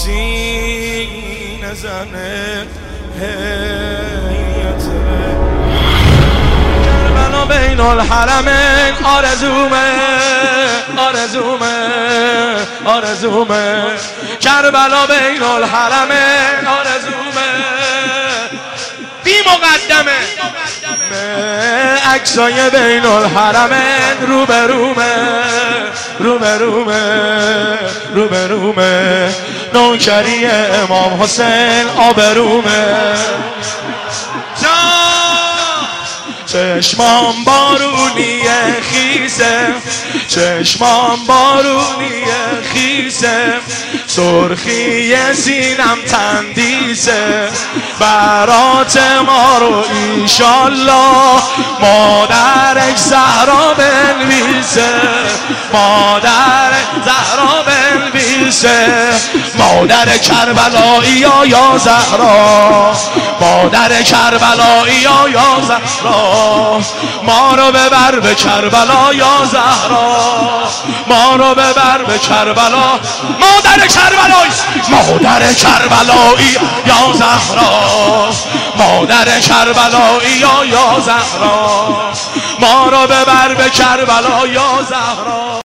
سینه زنه هیئت کربلا بین الحرمین آرزومه آرزومه کربلا بین الحرمین آرزومه بی مقدمه عکسای بین الحرمین روبرومه نوکری امام حسین آبرومه چشمام بارونیه خیسه سرخی سینم تندیسه برات ما رو ایشالله مادرک زهرا بنویسه مادر کربلایی یا زهرا مادر کربلایی یا زهرا ما رو ببر به کربلا یا زهرا ما رو ببر به کربلا مادر کربلایی یا زهرا مادر کربلایی یا زهرا ما رو ببر به کربلا یا زهرا